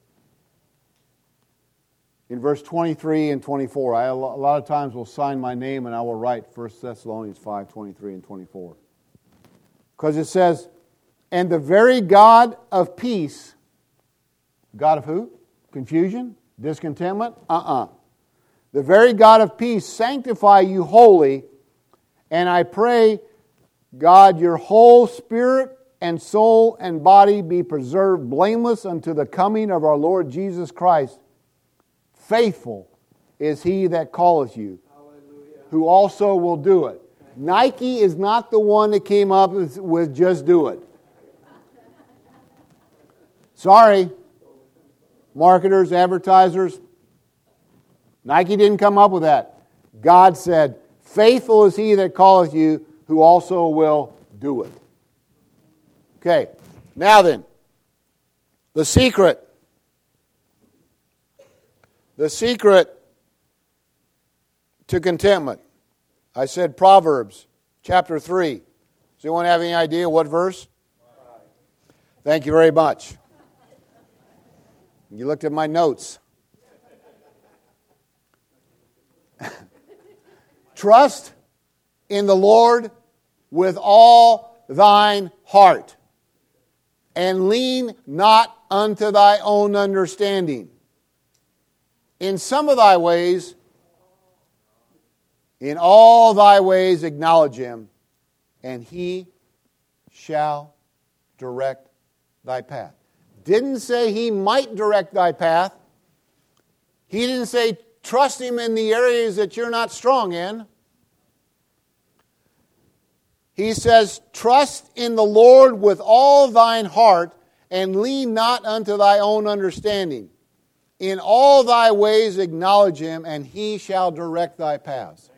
In verse twenty-three and twenty-four, I a lot of times will sign my name and I will write First Thessalonians five, twenty-three and twenty-four. Because it says, and the very God of peace, God of who? Confusion? Discontentment? Uh-uh. The very God of peace sanctify you wholly, and I pray, God, your whole spirit and soul and body be preserved blameless unto the coming of our Lord Jesus Christ. Faithful is he that calleth you, hallelujah, who also will do it. Nike is not the one that came up with, with just do it. Sorry, marketers, advertisers. Nike didn't come up with that. God said, faithful is he that calleth you, who also will do it. Okay, now then, the secret. The secret to contentment. I said Proverbs chapter three. Does anyone have any idea what verse? Thank you very much. You looked at my notes. Trust in the Lord with all thine heart, and lean not unto thy own understanding. In some of thy ways, in all thy ways acknowledge him, and he shall direct thy path. Didn't say he might direct thy path. He didn't say trust him in the areas that you're not strong in. He says, trust in the Lord with all thine heart, and lean not unto thy own understanding. In all thy ways acknowledge him, and he shall direct thy paths.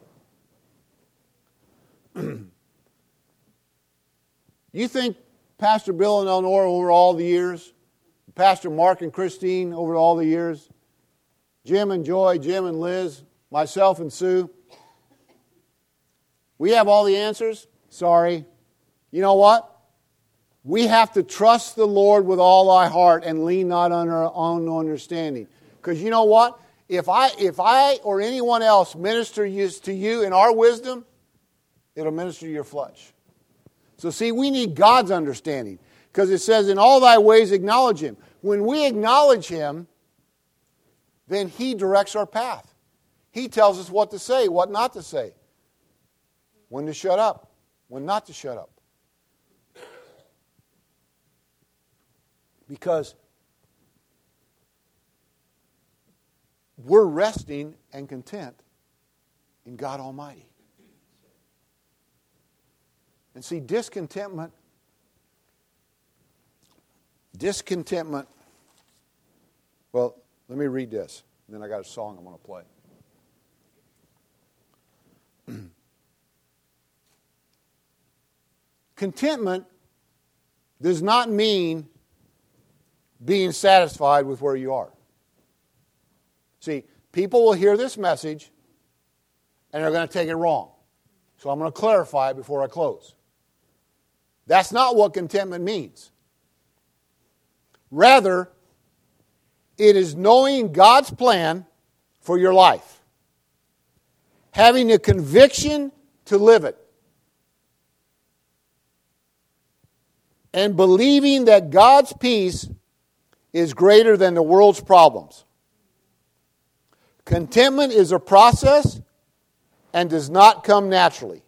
You think Pastor Bill and Eleanor over all the years, Pastor Mark and Christine over all the years, Jim and Joy, Jim and Liz, myself and Sue, we have all the answers? Sorry. You know what? We have to trust the Lord with all our heart and lean not on our own understanding. Because you know what? If I, if I or anyone else minister to you in our wisdom, it'll minister to your flesh. So see, we need God's understanding. Because it says, in all thy ways acknowledge him. When we acknowledge him, then he directs our path. He tells us what to say, what not to say. When to shut up, when not to shut up. Because we're resting and content in God Almighty. And see, discontentment, discontentment, well, let me read this. And then I got a song I'm going to play. Contentment does not mean being satisfied with where you are. See, people will hear this message and they're going to take it wrong. So I'm going to clarify it before I close. That's not what contentment means. Rather, It is knowing God's plan for your life. Having a conviction to live it. And believing that God's peace is greater than the world's problems. Contentment is a process and does not come naturally.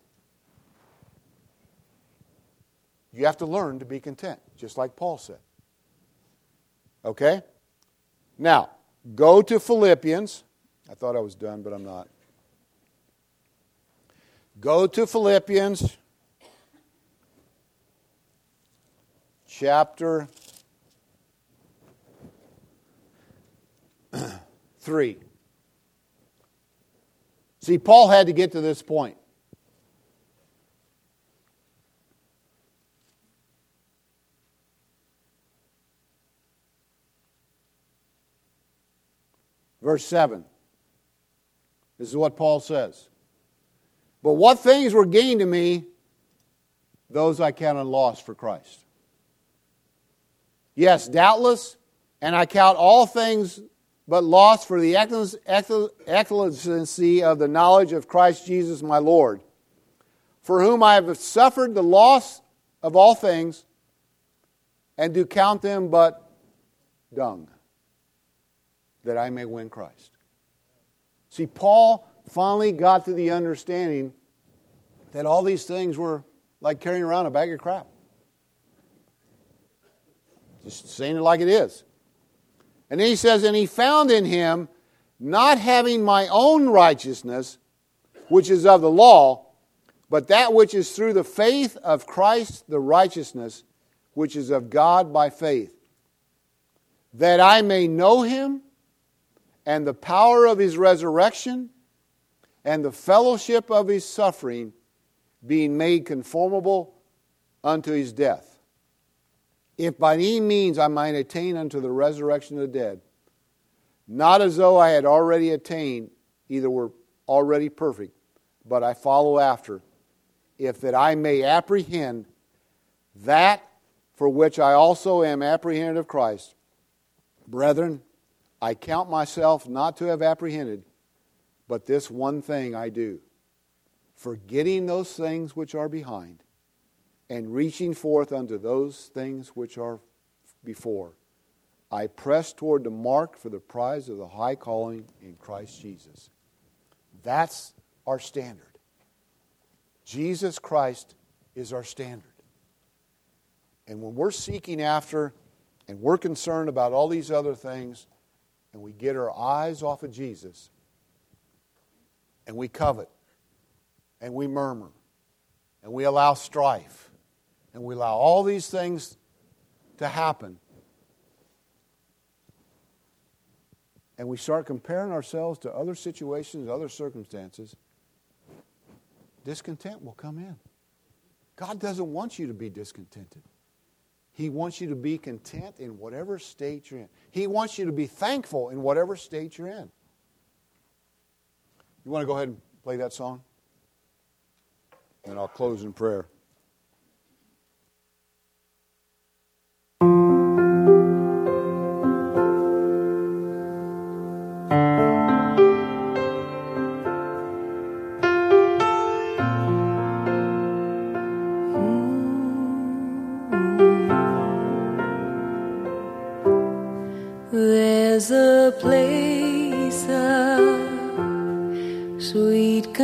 You have to learn to be content, just like Paul said. Okay? Now, go to Philippians. I thought I was done, but I'm not. Go to Philippians chapter three. See, Paul had to get to this point. Verse seven. This is what Paul says. But what things were gained to me, those I counted loss for Christ. Yes, doubtless, and I count all things but loss for the excellency of the knowledge of Christ Jesus my Lord, for whom I have suffered the loss of all things, and do count them but dung, that I may win Christ. See, Paul finally got to the understanding that all these things were like carrying around a bag of crap. Just saying it like it is. And then he says, and he found in him, not having my own righteousness, which is of the law, but that which is through the faith of Christ, the righteousness, which is of God by faith, that I may know him, and the power of his resurrection, and the fellowship of his suffering, being made conformable unto his death. If by any means I might attain unto the resurrection of the dead, not as though I had already attained, either were already perfect, but I follow after, if that I may apprehend that for which I also am apprehended of Christ. Brethren, I count myself not to have apprehended, but this one thing I do, forgetting those things which are behind, and reaching forth unto those things which are before, I press toward the mark for the prize of the high calling in Christ Jesus. That's our standard. Jesus Christ is our standard. And when we're seeking after and we're concerned about all these other things, and we get our eyes off of Jesus, and we covet, and we murmur, and we allow strife, and we allow all these things to happen, and we start comparing ourselves to other situations, other circumstances, discontent will come in. God doesn't want you to be discontented. He wants you to be content in whatever state you're in. He wants you to be thankful in whatever state you're in. You want to go ahead and play that song? And I'll close in prayer. There's a place of sweet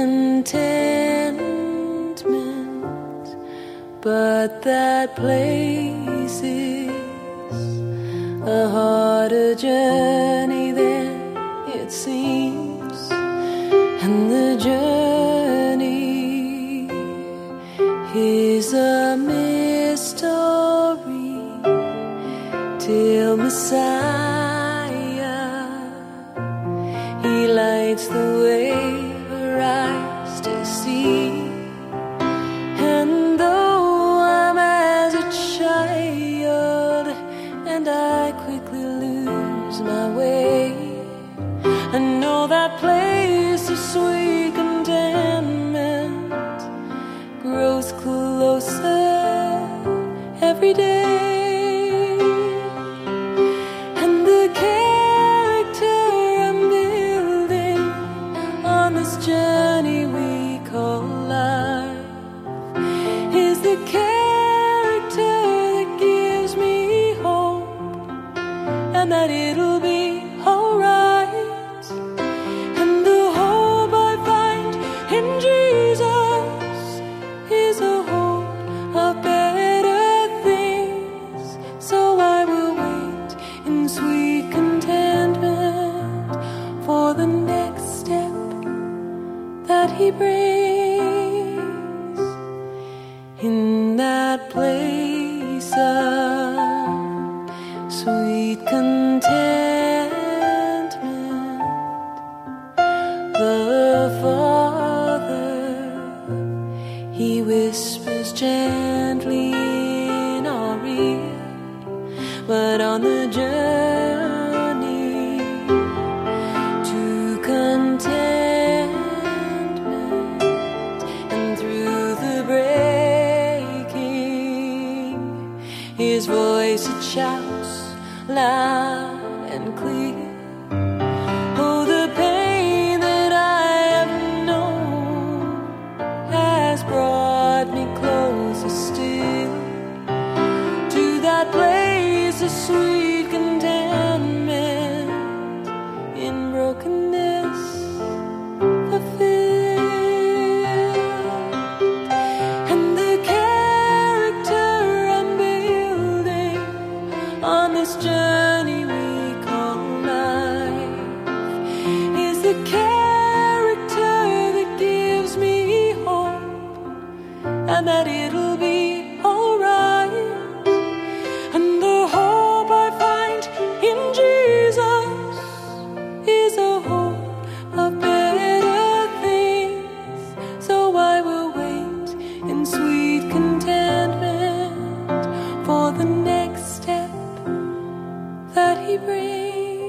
contentment, but that place is a harder journey than it seems, and the journey is a mystery till Messiah lights the way for eyes to see. And though I'm as a child and I quickly lose my way, I know that place of sweet contentment grows closer every day. And the care place of sweet contentment. The Father, He whispers gently in our ear, but on the journey to contentment and through the breaking, His voice it shouts loud and clear. Oh, the pain that I have known has brought me closer still to that place of sweet contentment in brokenness fulfilled. And the character I'm building on this journey we call life is the character that gives me hope, and that it'll be alright. And the hope I find in Jesus is a hope of better things. So I will wait in sweet contentment for the next step that He brings.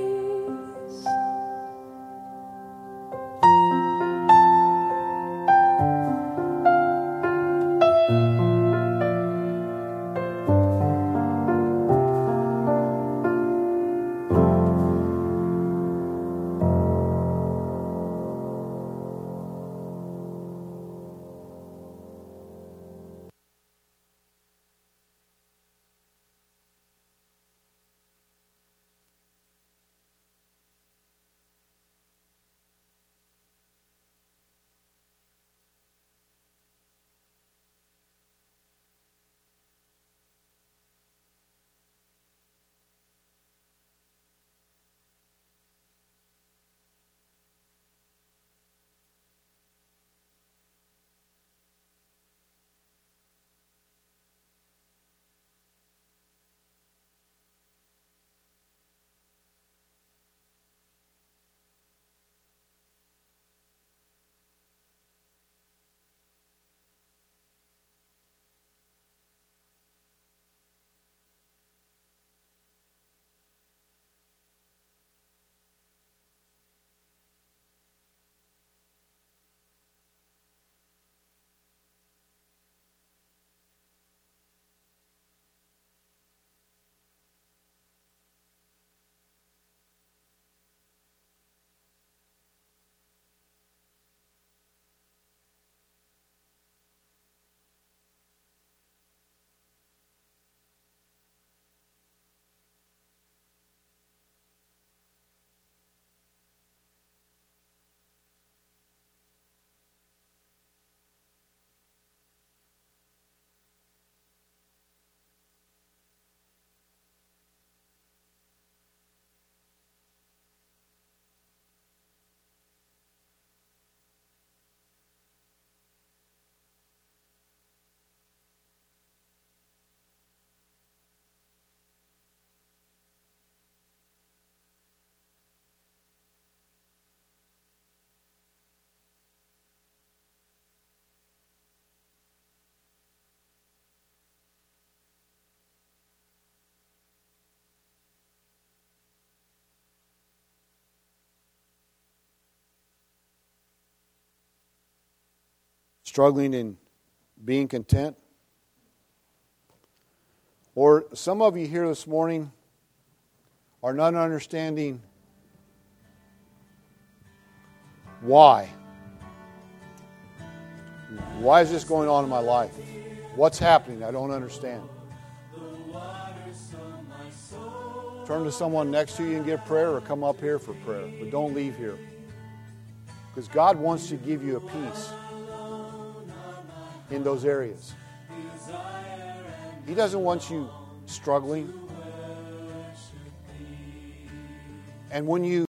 Struggling in being content? Or some of you here this morning are not understanding why. Why is this going on in my life? What's happening? I don't understand. Turn to someone next to you and get prayer, or come up here for prayer. But don't leave here. Because God wants to give you a peace in those areas. He doesn't want you struggling. And when you